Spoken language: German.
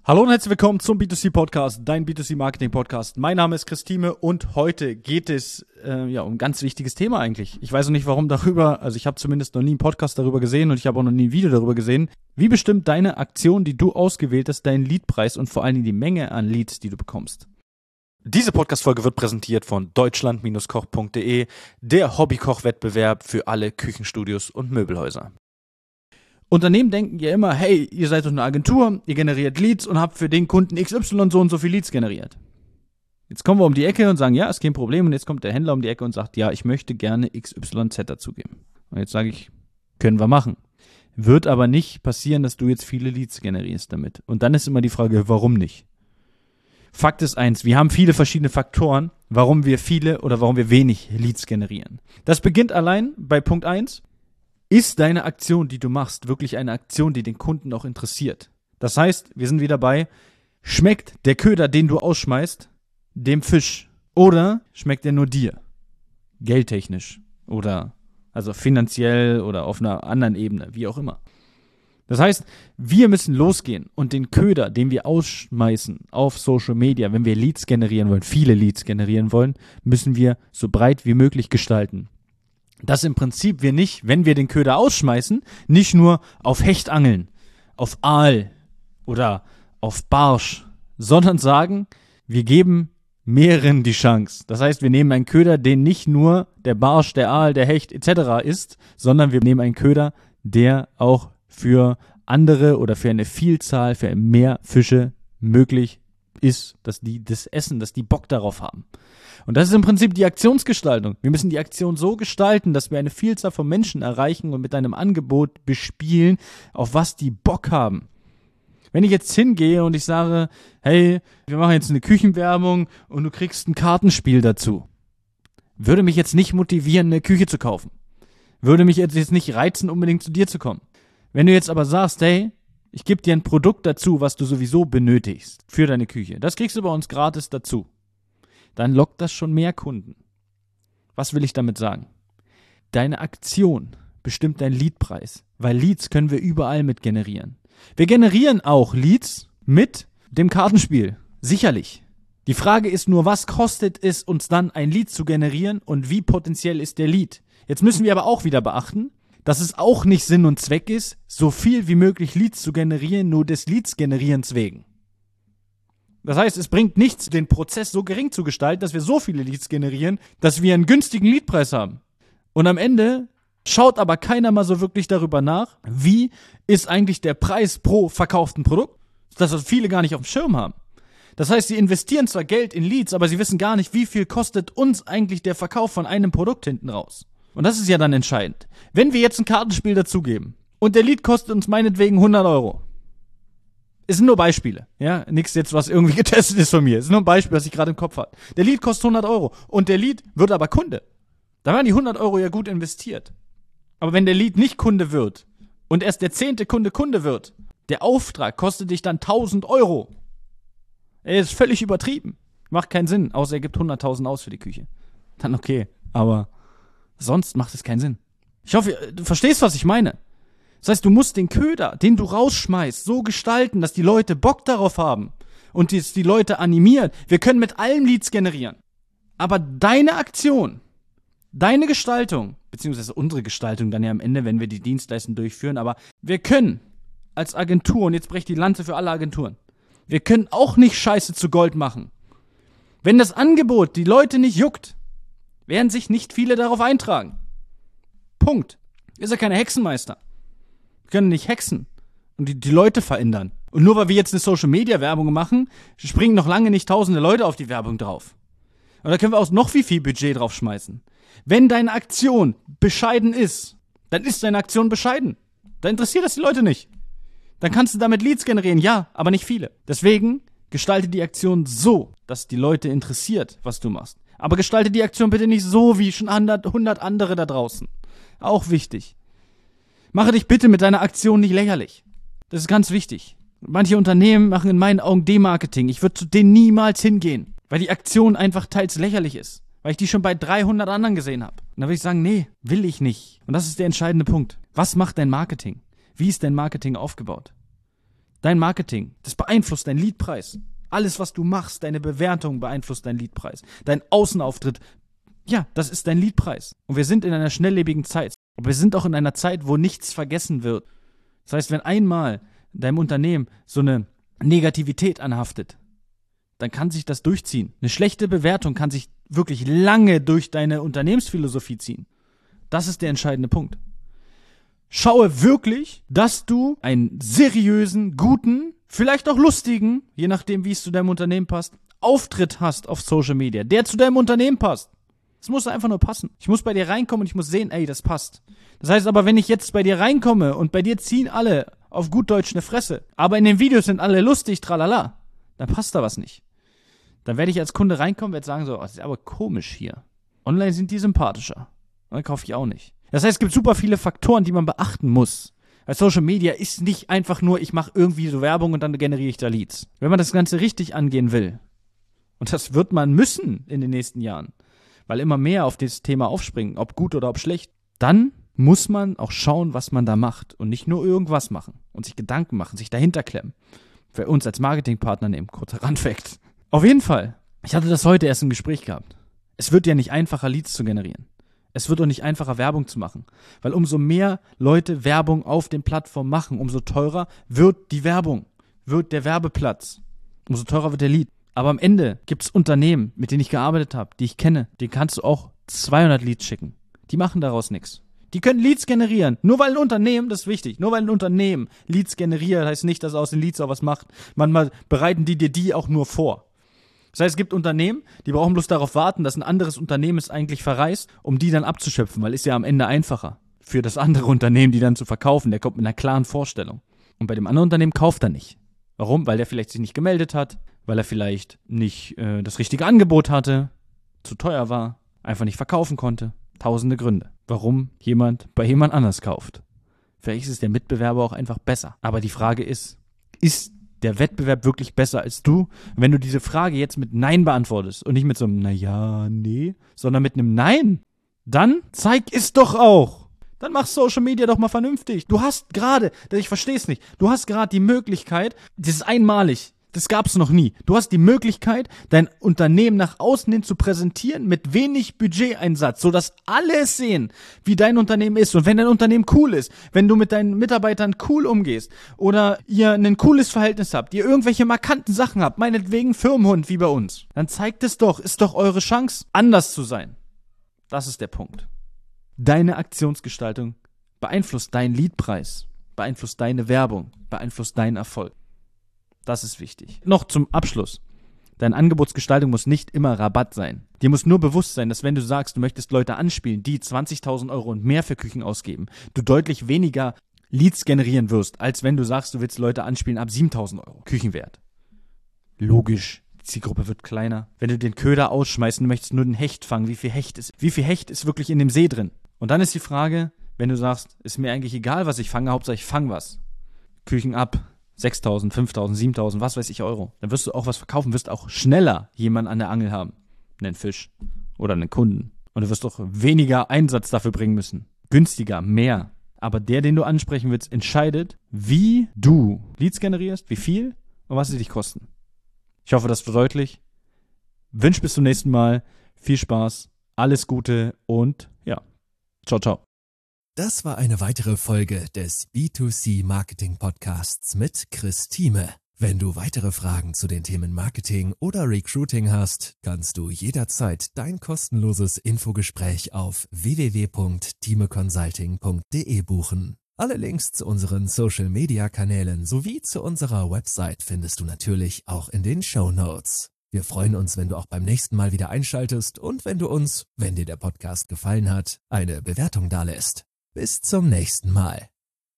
Hallo und herzlich willkommen zum B2C-Podcast, dein B2C-Marketing-Podcast. Mein Name ist Christine und heute geht es um ein ganz wichtiges Thema eigentlich. Ich weiß noch nicht, warum darüber, also ich habe zumindest noch nie einen Podcast darüber gesehen und ich habe auch noch nie ein Video darüber gesehen. Wie bestimmt deine Aktion, die du ausgewählt hast, deinen Leadpreis und vor allen Dingen die Menge an Leads, die du bekommst? Diese Podcast-Folge wird präsentiert von deutschland-koch.de, der Hobbykoch-Wettbewerb für alle Küchenstudios und Möbelhäuser. Unternehmen denken ja immer, hey, ihr seid doch eine Agentur, ihr generiert Leads und habt für den Kunden XY so und so viel Leads generiert. Jetzt kommen wir um die Ecke und sagen, ja, ist kein Problem. Und jetzt kommt der Händler um die Ecke und sagt, ja, ich möchte gerne XYZ dazugeben. Und jetzt sage ich, können wir machen. Wird aber nicht passieren, dass du jetzt viele Leads generierst damit. Und dann ist immer die Frage, warum nicht? Fakt ist eins, wir haben viele verschiedene Faktoren, warum wir viele oder warum wir wenig Leads generieren. Das beginnt allein bei Punkt 1. Ist deine Aktion, die du machst, wirklich eine Aktion, die den Kunden auch interessiert? Das heißt, wir sind wieder bei, schmeckt der Köder, den du ausschmeißt, dem Fisch? Oder schmeckt er nur dir? Geldtechnisch oder also finanziell oder auf einer anderen Ebene, wie auch immer. Das heißt, wir müssen losgehen und den Köder, den wir ausschmeißen auf Social Media, wenn wir Leads generieren wollen, viele Leads generieren wollen, müssen wir so breit wie möglich gestalten. Dass im Prinzip wir nicht, wenn wir den Köder ausschmeißen, nicht nur auf Hecht angeln, auf Aal oder auf Barsch, sondern sagen, wir geben mehreren die Chance. Das heißt, wir nehmen einen Köder, den nicht nur der Barsch, der Aal, der Hecht etc. ist, sondern wir nehmen einen Köder, der auch für andere oder für eine Vielzahl, für mehr Fische möglich ist, dass die das essen, dass die Bock darauf haben. Und das ist im Prinzip die Aktionsgestaltung. Wir müssen die Aktion so gestalten, dass wir eine Vielzahl von Menschen erreichen und mit einem Angebot bespielen, auf was die Bock haben. Wenn ich jetzt hingehe und ich sage, hey, wir machen jetzt eine Küchenwerbung und du kriegst ein Kartenspiel dazu, würde mich jetzt nicht motivieren, eine Küche zu kaufen. Würde mich jetzt nicht reizen, unbedingt zu dir zu kommen. Wenn du jetzt aber sagst, hey, ich gebe dir ein Produkt dazu, was du sowieso benötigst für deine Küche, das kriegst du bei uns gratis dazu, dann lockt das schon mehr Kunden. Was will ich damit sagen? Deine Aktion bestimmt deinen Leadpreis, weil Leads können wir überall mit generieren. Wir generieren auch Leads mit dem Kartenspiel, sicherlich. Die Frage ist nur, was kostet es uns dann, ein Lead zu generieren und wie potenziell ist der Lead? Jetzt müssen wir aber auch wieder beachten, dass es auch nicht Sinn und Zweck ist, so viel wie möglich Leads zu generieren, nur des Leads-Generierens wegen. Das heißt, es bringt nichts, den Prozess so gering zu gestalten, dass wir so viele Leads generieren, dass wir einen günstigen Leadpreis haben. Und am Ende schaut aber keiner mal so wirklich darüber nach, wie ist eigentlich der Preis pro verkauften Produkt, das viele gar nicht auf dem Schirm haben. Das heißt, sie investieren zwar Geld in Leads, aber sie wissen gar nicht, wie viel kostet uns eigentlich der Verkauf von einem Produkt hinten raus. Und das ist ja dann entscheidend. Wenn wir jetzt ein Kartenspiel dazugeben und der Lead kostet uns meinetwegen 100 €, es sind nur Beispiele, ja, nichts jetzt, was irgendwie getestet ist von mir. Es ist nur ein Beispiel, was ich gerade im Kopf habe. Der Lead kostet 100 € und der Lead wird aber Kunde. Da waren die 100 € ja gut investiert. Aber wenn der Lead nicht Kunde wird und erst der 10. Kunde wird, der Auftrag kostet dich dann 1.000 €. Er ist völlig übertrieben. Macht keinen Sinn, außer er gibt 100.000 aus für die Küche. Dann okay, aber sonst macht es keinen Sinn. Ich hoffe, du verstehst, was ich meine. Das heißt, du musst den Köder, den du rausschmeißt, so gestalten, dass die Leute Bock darauf haben und die Leute animieren. Wir können mit allen Leads generieren. Aber deine Aktion, deine Gestaltung, beziehungsweise unsere Gestaltung dann ja am Ende, wenn wir die Dienstleistung durchführen, aber wir können als Agentur, und jetzt breche ich die Lanze für alle Agenturen, wir können auch nicht Scheiße zu Gold machen. Wenn das Angebot die Leute nicht juckt, werden sich nicht viele darauf eintragen. Punkt. Ist ja keine Hexenmeister. Wir können nicht hexen und die Leute verändern. Und nur weil wir jetzt eine Social-Media-Werbung machen, springen noch lange nicht tausende Leute auf die Werbung drauf. Und da können wir auch noch wie viel Budget draufschmeißen. Wenn deine Aktion bescheiden ist, dann ist deine Aktion bescheiden. Dann interessiert das die Leute nicht. Dann kannst du damit Leads generieren, ja, aber nicht viele. Deswegen gestalte die Aktion so, dass die Leute interessiert, was du machst. Aber gestalte die Aktion bitte nicht so wie schon 100 andere da draußen. Auch wichtig. Mache dich bitte mit deiner Aktion nicht lächerlich. Das ist ganz wichtig. Manche Unternehmen machen in meinen Augen Demarketing. Ich würde zu denen niemals hingehen, weil die Aktion einfach teils lächerlich ist. Weil ich die schon bei 300 anderen gesehen habe. Und da würde ich sagen, nee, will ich nicht. Und das ist der entscheidende Punkt. Was macht dein Marketing? Wie ist dein Marketing aufgebaut? Dein Marketing, das beeinflusst deinen Leadpreis. Alles, was du machst, deine Bewertung beeinflusst deinen Leadpreis. Dein Außenauftritt, ja, das ist dein Leadpreis. Und wir sind in einer schnelllebigen Zeit. Aber wir sind auch in einer Zeit, wo nichts vergessen wird. Das heißt, wenn einmal deinem Unternehmen so eine Negativität anhaftet, dann kann sich das durchziehen. Eine schlechte Bewertung kann sich wirklich lange durch deine Unternehmensphilosophie ziehen. Das ist der entscheidende Punkt. Schaue wirklich, dass du einen seriösen, guten, vielleicht auch lustigen, je nachdem, wie es zu deinem Unternehmen passt, Auftritt hast auf Social Media, der zu deinem Unternehmen passt. Es muss einfach nur passen. Ich muss bei dir reinkommen und ich muss sehen, ey, das passt. Das heißt aber, wenn ich jetzt bei dir reinkomme und bei dir ziehen alle auf gut Deutsch eine Fresse, aber in den Videos sind alle lustig, tralala, dann passt da was nicht. Dann werde ich als Kunde reinkommen, werde sagen so, das ist aber komisch hier. Online sind die sympathischer. Dann kaufe ich auch nicht. Das heißt, es gibt super viele Faktoren, die man beachten muss. Weil Social Media ist nicht einfach nur, ich mache irgendwie so Werbung und dann generiere ich da Leads. Wenn man das Ganze richtig angehen will, und das wird man müssen in den nächsten Jahren, weil immer mehr auf dieses Thema aufspringen, ob gut oder ob schlecht, dann muss man auch schauen, was man da macht und nicht nur irgendwas machen und sich Gedanken machen, sich dahinter klemmen. Für uns als Marketingpartner nehmen, kurzer Randfact. Auf jeden Fall, ich hatte das heute erst im Gespräch gehabt. Es wird ja nicht einfacher, Leads zu generieren. Es wird auch nicht einfacher, Werbung zu machen. Weil umso mehr Leute Werbung auf den Plattformen machen, umso teurer wird die Werbung, wird der Werbeplatz. Umso teurer wird der Lead. Aber am Ende gibt es Unternehmen, mit denen ich gearbeitet habe, die ich kenne, denen kannst du auch 200 Leads schicken. Die machen daraus nichts. Die können Leads generieren. Nur weil ein Unternehmen, das ist wichtig, nur weil ein Unternehmen Leads generiert, heißt nicht, dass aus den Leads auch was macht. Manchmal bereiten die dir die auch nur vor. Das heißt, es gibt Unternehmen, die brauchen bloß darauf warten, dass ein anderes Unternehmen es eigentlich verreist, um die dann abzuschöpfen, weil ist ja am Ende einfacher für das andere Unternehmen, die dann zu verkaufen. Der kommt mit einer klaren Vorstellung. Und bei dem anderen Unternehmen kauft er nicht. Warum? Weil der vielleicht sich nicht gemeldet hat, weil er vielleicht nicht das richtige Angebot hatte, zu teuer war, einfach nicht verkaufen konnte. Tausende Gründe, warum jemand bei jemand anders kauft. Vielleicht ist der Mitbewerber auch einfach besser. Aber die Frage ist der Wettbewerb wirklich besser als du? Wenn du diese Frage jetzt mit Nein beantwortest und nicht mit so einem naja, nee, sondern mit einem Nein, dann zeig es doch auch. Dann mach Social Media doch mal vernünftig. Du hast gerade, ich verstehe es nicht, du hast gerade die Möglichkeit, das ist einmalig, das gab's noch nie. Du hast die Möglichkeit, dein Unternehmen nach außen hin zu präsentieren mit wenig Budgeteinsatz, sodass alle es sehen, wie dein Unternehmen ist. Und wenn dein Unternehmen cool ist, wenn du mit deinen Mitarbeitern cool umgehst oder ihr ein cooles Verhältnis habt, ihr irgendwelche markanten Sachen habt, meinetwegen Firmenhund wie bei uns, dann zeigt es doch, ist doch eure Chance, anders zu sein. Das ist der Punkt. Deine Aktionsgestaltung beeinflusst deinen Leadpreis, beeinflusst deine Werbung, beeinflusst deinen Erfolg. Das ist wichtig. Noch zum Abschluss. Deine Angebotsgestaltung muss nicht immer Rabatt sein. Dir muss nur bewusst sein, dass wenn du sagst, du möchtest Leute anspielen, die 20.000 € und mehr für Küchen ausgeben, du deutlich weniger Leads generieren wirst, als wenn du sagst, du willst Leute anspielen ab 7.000 € Küchenwert. Logisch. Die Zielgruppe wird kleiner. Wenn du den Köder ausschmeißen möchtest, nur den Hecht fangen, wie viel Hecht ist wirklich in dem See drin? Und dann ist die Frage, wenn du sagst, ist mir eigentlich egal, was ich fange, Hauptsache ich fange was. Küchen ab 6.000, 5.000, 7.000, was weiß ich Euro. Dann wirst du auch was verkaufen, wirst auch schneller jemanden an der Angel haben. Einen Fisch oder einen Kunden. Und du wirst auch weniger Einsatz dafür bringen müssen. Günstiger, mehr. Aber der, den du ansprechen willst, entscheidet, wie du Leads generierst, wie viel und was sie dich kosten. Ich hoffe, das war deutlich. Wünsche bis zum nächsten Mal. Viel Spaß, alles Gute und ja, ciao, ciao. Das war eine weitere Folge des B2C Marketing Podcasts mit Chris Thieme. Wenn du weitere Fragen zu den Themen Marketing oder Recruiting hast, kannst du jederzeit dein kostenloses Infogespräch auf www.thiemeconsulting.de buchen. Alle Links zu unseren Social-Media-Kanälen sowie zu unserer Website findest du natürlich auch in den Shownotes. Wir freuen uns, wenn du auch beim nächsten Mal wieder einschaltest und wenn du uns, wenn dir der Podcast gefallen hat, eine Bewertung dalässt. Bis zum nächsten Mal.